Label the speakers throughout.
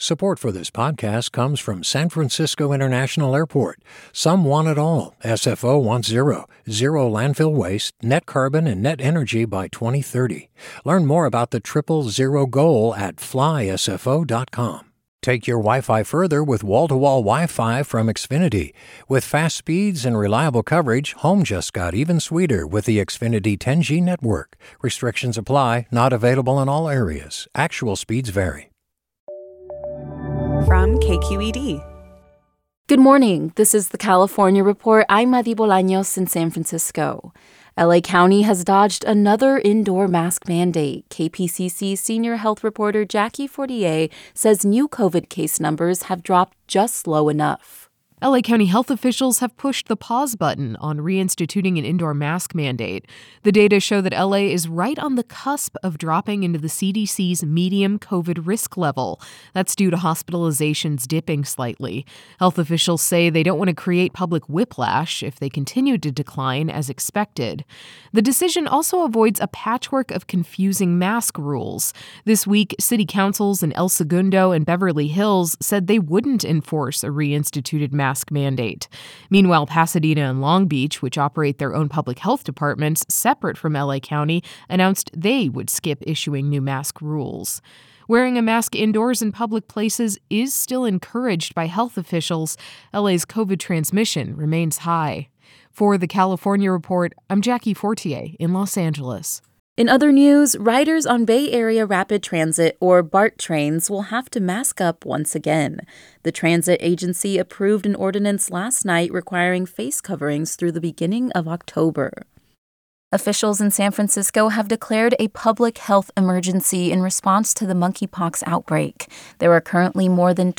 Speaker 1: Support for this podcast comes from San Francisco International Airport. Some want it all. SFO wants zero landfill waste, net carbon, and net energy by 2030. Learn more about the 000 goal at flysfo.com. Take your Wi-Fi further with wall-to-wall Wi-Fi from Xfinity. With fast speeds and reliable coverage, home just got even sweeter with the Xfinity 10G network. Restrictions apply, not available in all areas. Actual speeds vary.
Speaker 2: From KQED.
Speaker 3: Good morning. This is the California Report. I'm Madi Bolaños in San Francisco. LA County has dodged another indoor mask mandate. KPCC senior health reporter Jackie Fortier says new COVID case numbers have dropped just low enough.
Speaker 4: LA County health officials have pushed the pause button on reinstituting an indoor mask mandate. The data show that LA is right on the cusp of dropping into the CDC's medium COVID risk level. That's due to hospitalizations dipping slightly. Health officials say they don't want to create public whiplash if they continue to decline as expected. The decision also avoids a patchwork of confusing mask rules. This week, city councils in El Segundo and Beverly Hills said they wouldn't enforce a reinstituted mask mandate. Meanwhile, Pasadena and Long Beach, which operate their own public health departments separate from LA County, announced they would skip issuing new mask rules. Wearing a mask indoors in public places is still encouraged by health officials. LA's COVID transmission remains high. For the California Report, I'm Jackie Fortier in Los Angeles.
Speaker 3: In other news, riders on Bay Area Rapid Transit or BART trains will have to mask up once again. The transit agency approved an ordinance last night requiring face coverings through the beginning of October. Officials in San Francisco have declared a public health emergency in response to the monkeypox outbreak. There are currently more than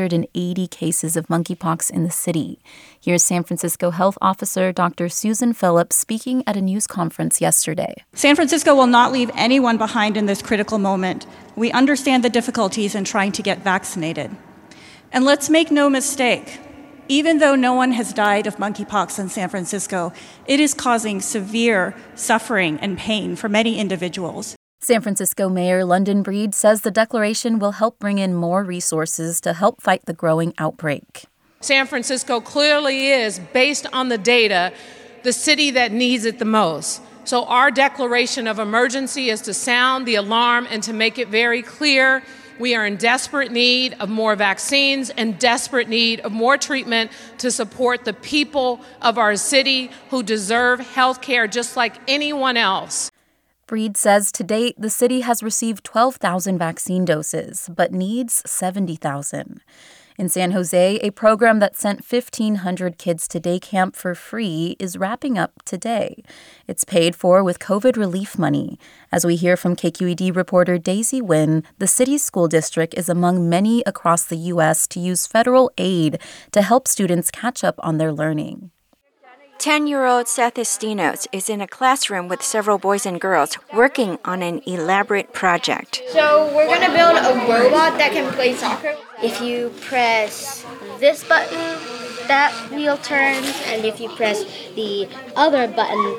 Speaker 3: 280 cases of monkeypox in the city. Here's San Francisco Health Officer Dr. Susan Phillips speaking at a news conference yesterday.
Speaker 5: San Francisco will not leave anyone behind in this critical moment. We understand the difficulties in trying to get vaccinated. And let's make no mistake. Even though no one has died of monkeypox in San Francisco, it is causing severe suffering and pain for many individuals.
Speaker 3: San Francisco Mayor London Breed says the declaration will help bring in more resources to help fight the growing outbreak.
Speaker 6: San Francisco clearly is, based on the data, the city that needs it the most. So our declaration of emergency is to sound the alarm and to make it very clear we are in desperate need of more vaccines and desperate need of more treatment to support the people of our city who deserve health care just like anyone else.
Speaker 3: Breed says to date, the city has received 12,000 vaccine doses, but needs 70,000. In San Jose, a program that sent 1,500 kids to day camp for free is wrapping up today. It's paid for with COVID relief money. As we hear from KQED reporter Daisy Nguyen, the city's school district is among many across the U.S. to use federal aid to help students catch up on their learning.
Speaker 7: 10-year-old Seth Estinos is in a classroom with several boys and girls working on an elaborate project.
Speaker 8: So we're going to build a robot that can play soccer. If you press this button, that wheel turns, and if you press the other button.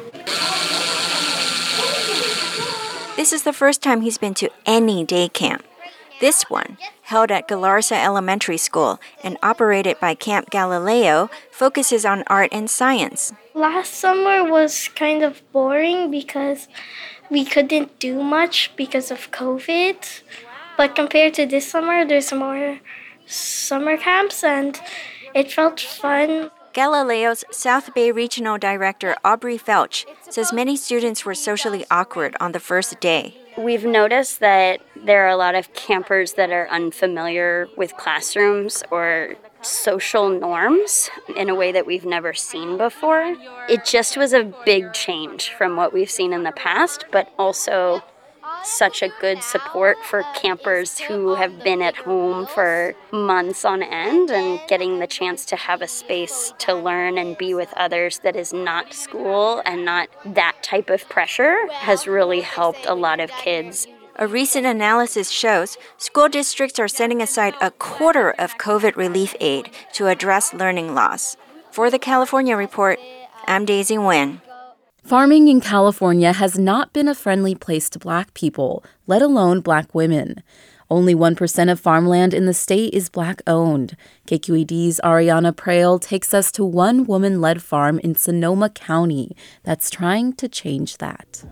Speaker 7: This is the first time he's been to any day camp. This one, held at Galarza Elementary School and operated by Camp Galileo, focuses on art and science.
Speaker 8: Last summer was kind of boring because we couldn't do much because of COVID. But compared to this summer, there's more summer camps and it felt fun.
Speaker 7: Galileo's South Bay Regional Director Aubrey Felch says many students were socially awkward on the first day.
Speaker 9: We've noticed that there are a lot of campers that are unfamiliar with classrooms or social norms in a way that we've never seen before. It just was a big change from what we've seen in the past, but also such a good support for campers who have been at home for months on end, and getting the chance to have a space to learn and be with others that is not school and not that type of pressure has really helped a lot of kids.
Speaker 7: A recent analysis shows school districts are setting aside a quarter of COVID relief aid to address learning loss. For the California Report, I'm Daisy Nguyen.
Speaker 3: Farming in California has not been a friendly place to Black people, let alone Black women. Only 1% of farmland in the state is Black-owned. KQED's Ariana Prael takes us to one woman-led farm in Sonoma County that's trying to change that.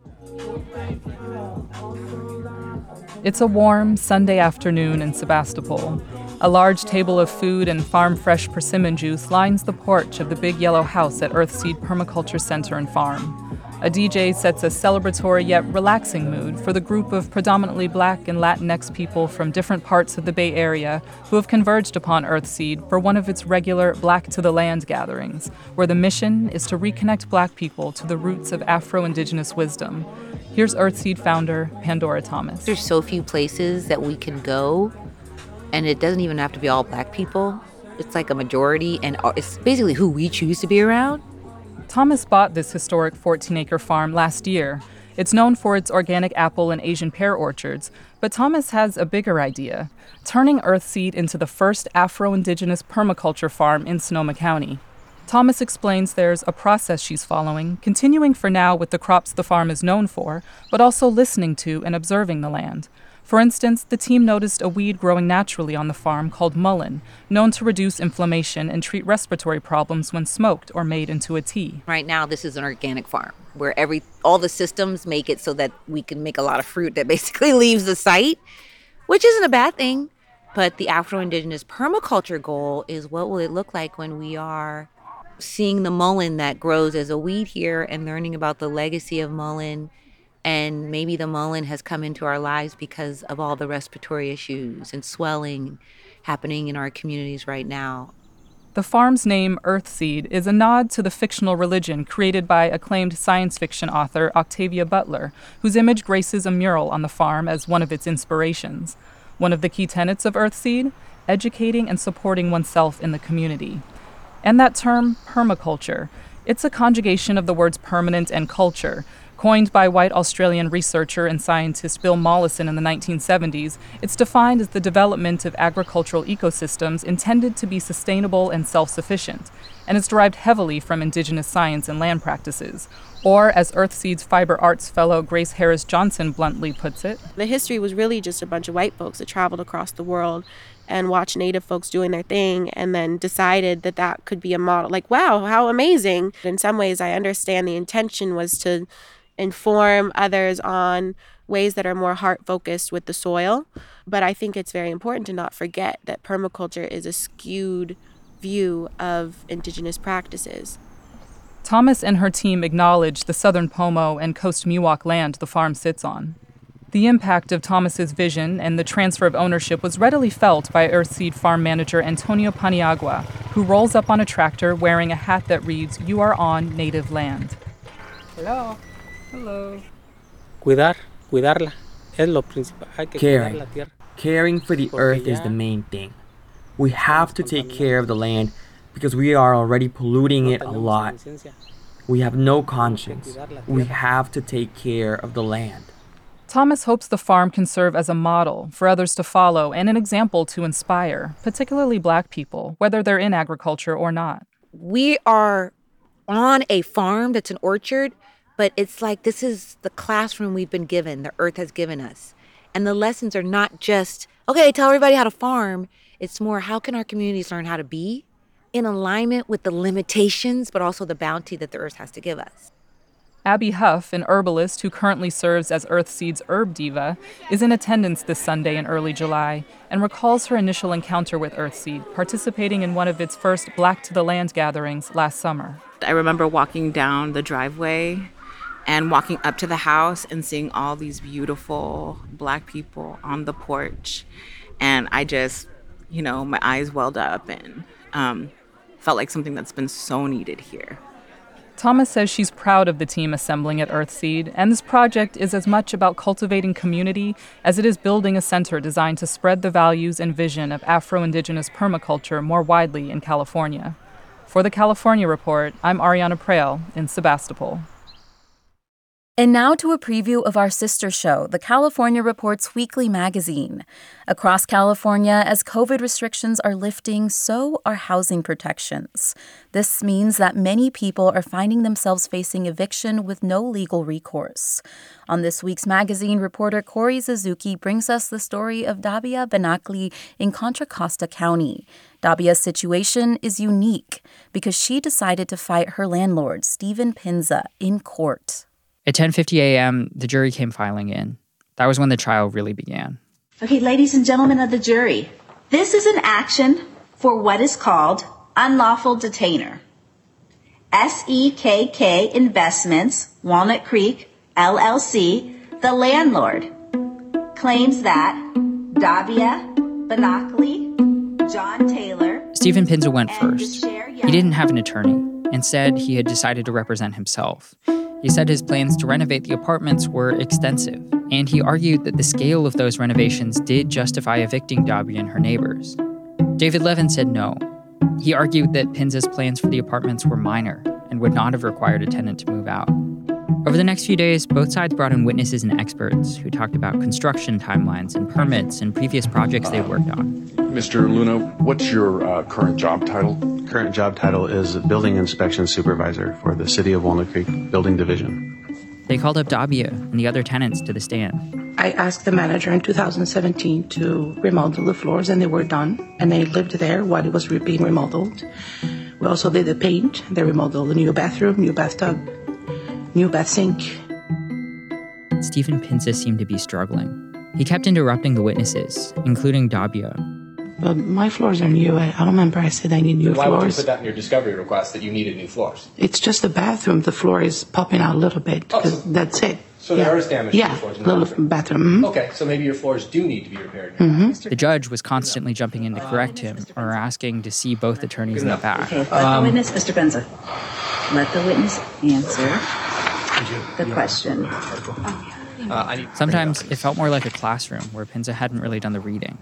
Speaker 2: It's a warm Sunday afternoon in Sebastopol. A large table of food and farm-fresh persimmon juice lines the porch of the big yellow house at Earthseed Permaculture Center and Farm. A DJ sets a celebratory yet relaxing mood for the group of predominantly Black and Latinx people from different parts of the Bay Area who have converged upon Earthseed for one of its regular Black to the Land gatherings, where the mission is to reconnect Black people to the roots of Afro-Indigenous wisdom. Here's Earthseed founder Pandora Thomas.
Speaker 10: There's so few places that we can go, and it doesn't even have to be all Black people. It's like a majority, and it's basically who we choose to be around.
Speaker 2: Thomas bought this historic 14-acre farm last year. It's known for its organic apple and Asian pear orchards, but Thomas has a bigger idea, turning Earthseed into the first Afro-Indigenous permaculture farm in Sonoma County. Thomas explains there's a process she's following, continuing for now with the crops the farm is known for, but also listening to and observing the land. For instance, the team noticed a weed growing naturally on the farm called mullein, known to reduce inflammation and treat respiratory problems when smoked or made into a tea.
Speaker 10: Right now, this is an organic farm where all the systems make it so that we can make a lot of fruit that basically leaves the site, which isn't a bad thing. But the Afro-Indigenous permaculture goal is, what will it look like when we are seeing the mullein that grows as a weed here and learning about the legacy of mullein. And maybe the mullein has come into our lives because of all the respiratory issues and swelling happening in our communities right now.
Speaker 2: The farm's name, Earthseed, is a nod to the fictional religion created by acclaimed science fiction author Octavia Butler, whose image graces a mural on the farm as one of its inspirations. One of the key tenets of Earthseed? Educating and supporting oneself in the community. And that term, permaculture, it's a conjugation of the words permanent and culture. Coined by white Australian researcher and scientist Bill Mollison in the 1970s, it's defined as the development of agricultural ecosystems intended to be sustainable and self-sufficient, and it's derived heavily from Indigenous science and land practices. Or, as Earthseed's fiber arts fellow Grace Harris Johnson bluntly puts it,
Speaker 11: the history was really just a bunch of white folks that traveled across the world and watched Native folks doing their thing and then decided that that could be a model. Like, wow, how amazing. In some ways, I understand the intention was to inform others on ways that are more heart-focused with the soil. But I think it's very important to not forget that permaculture is a skewed view of Indigenous practices.
Speaker 2: Thomas and her team acknowledge the southern Pomo and Coast Miwok land the farm sits on. The impact of Thomas's vision and the transfer of ownership was readily felt by Earthseed farm manager Antonio Paniagua, who rolls up on a tractor wearing a hat that reads, "You are on native land."
Speaker 12: Hello. Hello. Cuidarla es lo principal. Hay que cuidar la tierra.
Speaker 13: Caring for the earth is the main thing. We have to take care of the land because we are already polluting it a lot. We have no conscience. We have to take care of the land.
Speaker 2: Thomas hopes the farm can serve as a model for others to follow and an example to inspire, particularly Black people, whether they're in agriculture or not.
Speaker 10: We are on a farm that's an orchard, but it's like this is the classroom we've been given, the earth has given us. And the lessons are not just, okay, tell everybody how to farm. It's more, how can our communities learn how to be in alignment with the limitations, but also the bounty that the earth has to give us.
Speaker 2: Abby Huff, an herbalist who currently serves as Earthseed's herb diva, is in attendance this Sunday in early July and recalls her initial encounter with Earthseed, participating in one of its first Black to the Land gatherings last summer.
Speaker 14: I remember walking down the driveway and walking up to the house and seeing all these beautiful Black people on the porch. And I just, my eyes welled up and felt like something that's been so needed here.
Speaker 2: Thomas says she's proud of the team assembling at Earthseed, and this project is as much about cultivating community as it is building a center designed to spread the values and vision of Afro-Indigenous permaculture more widely in California. For the California Report, I'm Ariana Prael in Sebastopol.
Speaker 3: And now to a preview of our sister show, the California Report's weekly magazine. Across California, as COVID restrictions are lifting, so are housing protections. This means that many people are finding themselves facing eviction with no legal recourse. On this week's magazine, reporter Corey Suzuki brings us the story of Dabia Benakli in Contra Costa County. Dabia's situation is unique because she decided to fight her landlord, Stephen Pinza, in court.
Speaker 15: At 10:50 a.m., the jury came filing in. That was when the trial really began.
Speaker 16: Okay, ladies and gentlemen of the jury, this is an action for what is called unlawful detainer. SEKK Investments, Walnut Creek, LLC, the landlord, claims that Dabia Benakli, John Taylor...
Speaker 15: Stephen Pinza went first. He didn't have an attorney. Instead, he had decided to represent himself. He said his plans to renovate the apartments were extensive, and he argued that the scale of those renovations did justify evicting Dabia and her neighbors. David Levin said no. He argued that Pinza's plans for the apartments were minor and would not have required a tenant to move out. Over the next few days, both sides brought in witnesses and experts who talked about construction timelines and permits and previous projects they've worked on.
Speaker 17: Mr. Luna, what's your current job title?
Speaker 18: Current job title is Building Inspection Supervisor for the City of Walnut Creek Building Division.
Speaker 15: They called up Dabia and the other tenants to the stand.
Speaker 19: I asked the manager in 2017 to remodel the floors, and they were done. And they lived there while it was being remodeled. We also did the paint. They remodeled the new bathroom, new bathtub, new bath sink.
Speaker 15: Stephen Pinza seemed to be struggling. He kept interrupting the witnesses, including Dabia.
Speaker 19: But my floors are new. I don't remember I said I need new floors.
Speaker 20: Why would you put that in your discovery request that you needed new floors?
Speaker 19: It's just the bathroom. The floor is popping out a little bit. That's it.
Speaker 20: So there is damage to the floors in the
Speaker 19: bathroom. Mm-hmm.
Speaker 20: Okay, so maybe your floors do need to be repaired.
Speaker 19: Mm-hmm.
Speaker 15: The judge was constantly jumping in to correct him or asking to see both attorneys in the back.
Speaker 16: Okay, let the witness, Mr. Pinza, let the witness answer the question.
Speaker 15: Sometimes it felt more like a classroom where Pinza hadn't really done the reading.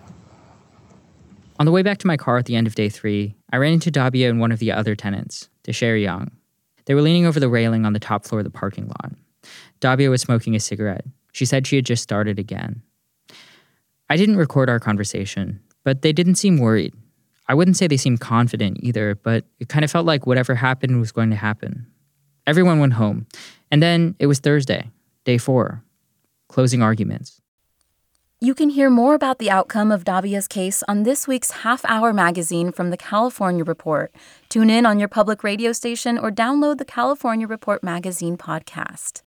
Speaker 15: On the way back to my car at the end of day 3, I ran into Dabia and one of the other tenants, Desher Young. They were leaning over the railing on the top floor of the parking lot. Dabia was smoking a cigarette. She said she had just started again. I didn't record our conversation, but they didn't seem worried. I wouldn't say they seemed confident either, but it kind of felt like whatever happened was going to happen. Everyone went home. And then it was Thursday, day 4, closing arguments.
Speaker 3: You can hear more about the outcome of Dabia's case on this week's half-hour magazine from the California Report. Tune in on your public radio station or download the California Report magazine podcast.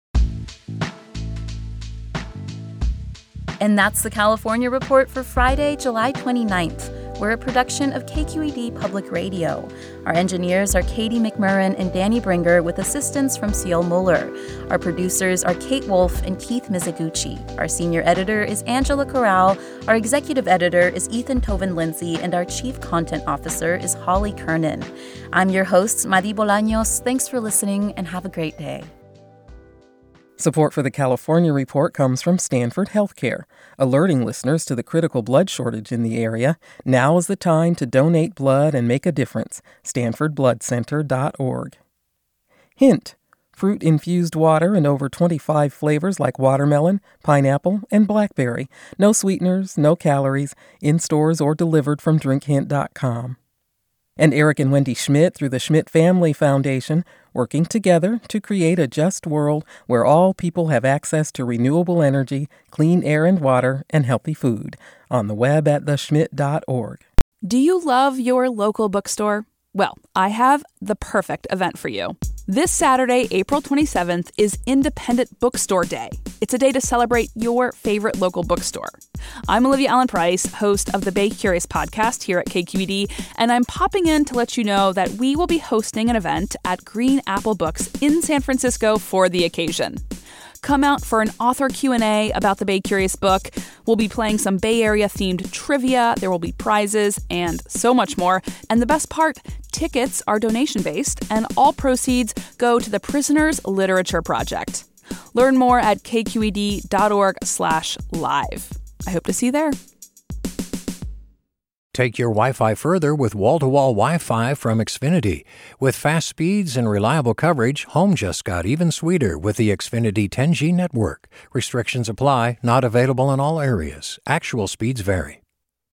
Speaker 3: And that's the California Report for Friday, July 29th. We're a production of KQED Public Radio. Our engineers are Katie McMurran and Danny Bringer with assistance from Ciel Muller. Our producers are Kate Wolf and Keith Mizuguchi. Our senior editor is Angela Corral. Our executive editor is Ethan Toven-Lindsay, and our chief content officer is Holly Kernan. I'm your host, Madi Bolaños. Thanks for listening and have a great day.
Speaker 21: Support for the California Report comes from Stanford Healthcare, alerting listeners to the critical blood shortage in the area. Now is the time to donate blood and make a difference. StanfordBloodCenter.org. Hint: fruit-infused water in over 25 flavors like watermelon, pineapple, and blackberry. No sweeteners, no calories, in stores or delivered from drinkhint.com. And Eric and Wendy Schmidt through the Schmidt Family Foundation, working together to create a just world where all people have access to renewable energy, clean air and water, and healthy food. On the web at theschmidt.org.
Speaker 22: Do you love your local bookstore? Well, I have the perfect event for you. This Saturday, April 27th, is Independent Bookstore Day. It's a day to celebrate your favorite local bookstore. I'm Olivia Allen Price, host of the Bay Curious podcast here at KQED, and I'm popping in to let you know that we will be hosting an event at Green Apple Books in San Francisco for the occasion. Come out for an author Q&A about the Bay Curious book. We'll be playing some Bay Area-themed trivia. There will be prizes and so much more. And the best part, tickets are donation-based, and all proceeds go to the Prisoners Literature Project. Learn more at kqed.org/live. I hope to see you there.
Speaker 1: Take your Wi-Fi further with wall-to-wall Wi-Fi from Xfinity. With fast speeds and reliable coverage, home just got even sweeter with the Xfinity 10G network. Restrictions apply, not available in all areas. Actual speeds vary.